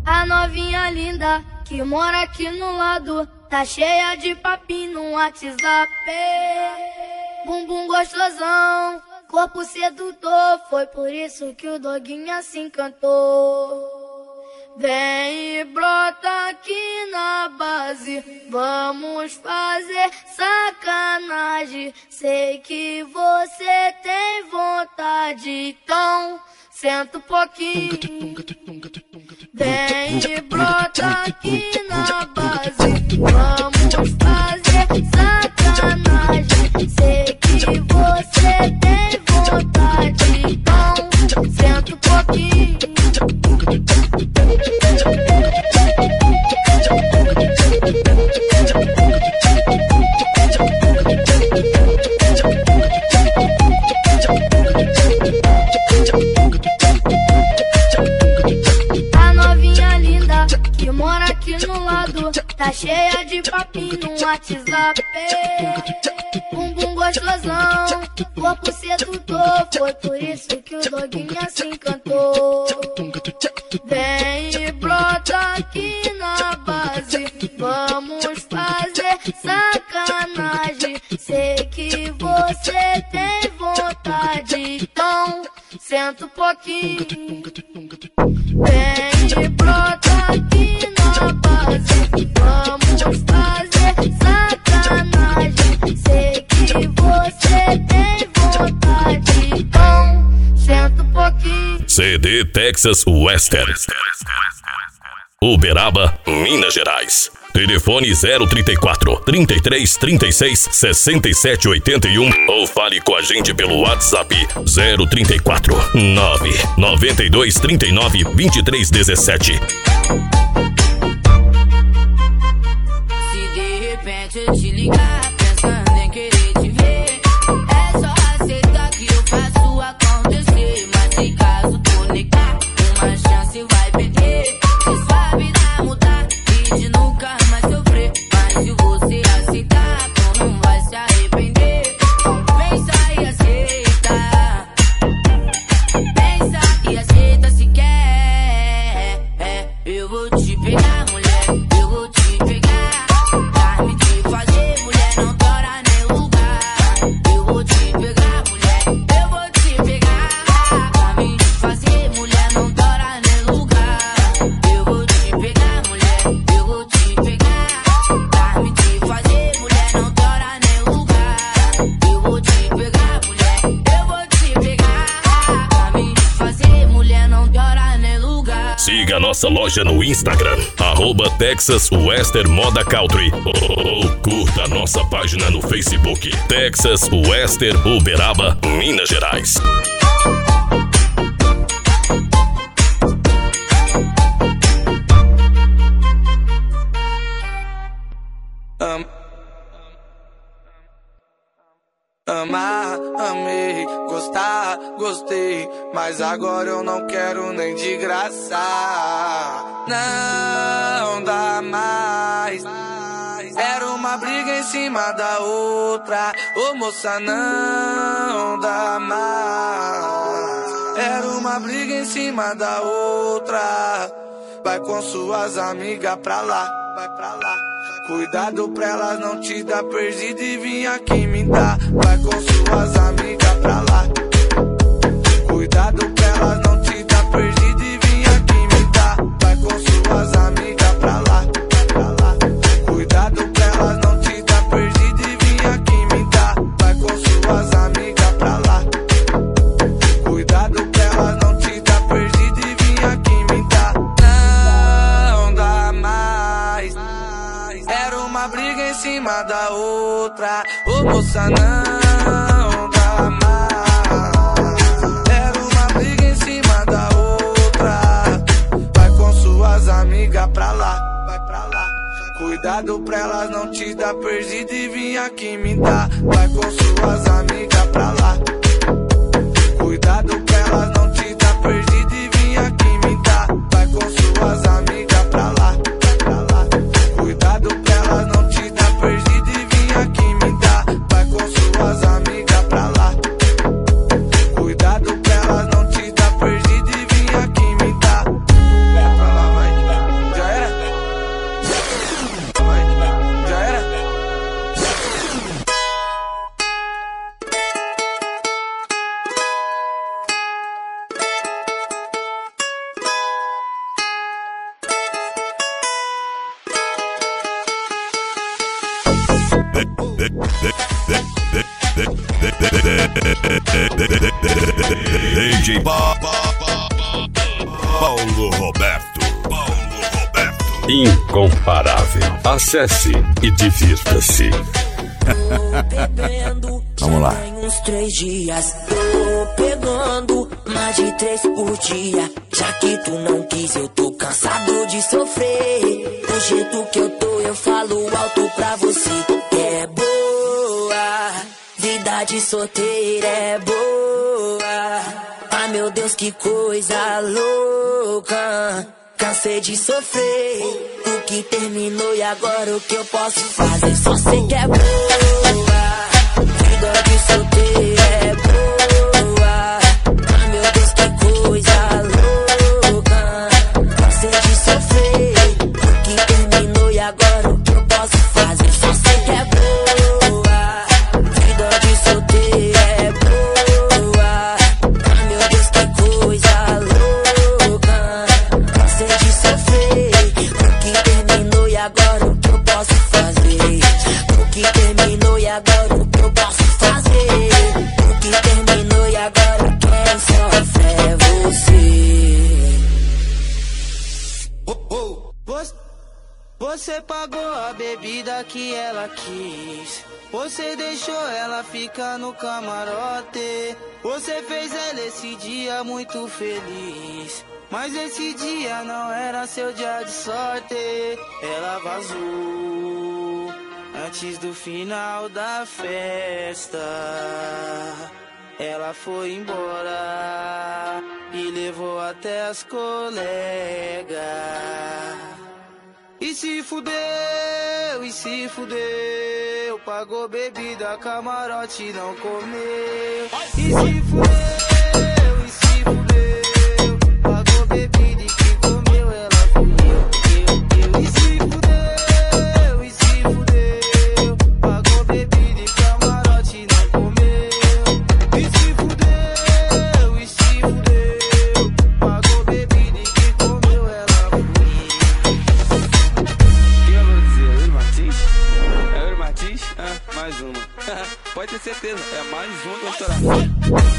A novinha linda que mora aqui no lado tá cheia de papinho no WhatsApp. Bumbum gostosão, corpo sedutor, foi por isso que o doguinho se encantou. Vem e brota aqui na base, vamos fazer sacanagem. Sei que você tem vontade, então senta um pouquinho. Vem e brota aqui na base, vamos fazer sacanagem. Sei que você tem vontade, então senta um pouquinho. A novinha linda que mora aqui no lado tá cheia de papinho no WhatsApp. Bumbum gostosão, corpo sedutor, foi por isso que o doguinho se encantou. Vem e brota aqui na base, vamos fazer sacanagem. Sei que você tem vontade, então senta um pouquinho. Vem e brota aqui na base, vamos fazer sacanagem. Sei que você tem vontade, então senta um pouquinho. CD Texas Western, Uberaba, Minas Gerais. Telefone 034 33 36 67 81 ou fale com a gente pelo WhatsApp 034 9 92 39 23 17. Se de repente eu te ligar pensando em querer te ver, é só aceitar que eu faço acontecer. Mas se caso tu negar, uma chance vai perder. Se sua vida mudar e de nunca mais sofrer, mas se você aceitar, tu não vai se arrepender. Então pensa e aceita, pensa e aceita se quer. Eu vou te pegar, mulher, eu vou te pegar. Pra me te fazer, mulher, não tora nem lugar. Eu vou te pegar, mulher, eu vou te pegar. Pra me te fazer, mulher, não tora nem lugar. Eu vou te pegar, mulher, eu vou te pegar. Pra me te fazer, mulher, não tora nem lugar. Eu vou te pegar, mulher, eu vou te pegar. Pra me te fazer, mulher, não tora nem lugar. Siga nossa loja no Instagram, @Texas Western Moda Country, ou curta nossa página no Facebook, Texas Western Uberaba, Minas Gerais. Amar, amei, gostar, gostei, mas agora eu não quero nem de graça. Não dá mais. Era uma briga em cima da outra. Ô moça, não dá mais. Era uma briga em cima da outra. Vai com suas amigas pra lá, vai pra lá. Cuidado pra elas não te dar perdido e vir aqui me dar. Vai com suas amigas pra lá. Cuidado pra elas não te dar perdido e vir aqui me dar. Vai com suas amigas pra lá, pra lá. Cuidado pra elas não te dar perdido e vir aqui me dar. Vai com suas amigas pra lá. Cuidado pra elas não te dar perdido e vir aqui me dar. Não dá mais. Era uma briga em cima da outra. Ô moça, não dá mais. Era uma briga em cima da outra. Vai com suas amigas pra lá, vai pra lá. Cuidado pra elas não te dar perdido e vir aqui me dar. Vai com suas amigas pra lá. Cuidado pra elas não te dar perdido e vir aqui me dar. Vai com suas amigas pra lá, pra lá. Cuidado pra elas não te dar perdido e vir aqui me dar. Vai com suas amigas pra lá. Cuidado pra elas não te dar perdido e vir aqui me dar. Vai pra lá, vai. DJ Paulo Roberto. Incomparável. Acesse e divirta-se. Vamos lá. Uns 3 dias, tô pegando mais de 3 por dia. Já que tu não quis, eu tô cansado de sofrer. Do jeito que eu tô, eu falo alto pra você. É boa, vida de solteira é boa. Ai meu Deus, que coisa louca. Cansei de sofrer, o que terminou e agora o que eu posso fazer? Só sei que é boa, vida de solteira é boa. Ai meu Deus, que coisa louca. Cansei de sofrer, o que terminou e agora o que eu posso fazer? Só sei que é boa, vida de solteira é boa. Ai meu Deus, que coisa louca. Cansei de sofrer, o que terminou e agora o que eu posso fazer? O que terminou e agora o que eu posso fazer? O que terminou e agora quem sofre é você. Você pagou a bebida que ela quis. Você deixou ela ficar no camarote. Você fez ela esse dia muito feliz. Mas esse dia não era seu dia de sorte. Ela vazou antes do final da festa. Ela foi embora e levou até as colegas. E se fudeu, pagou bebida, camarote não comeu. E se fudeu, pagou bebida e que comeu ela fui eu. E se fudeu, pagou bebida e camarote não comeu. E se fudeu, pagou bebida e que comeu ela fui eu. Mais uma. Pode ter certeza, é mais uma que eu vou estourar.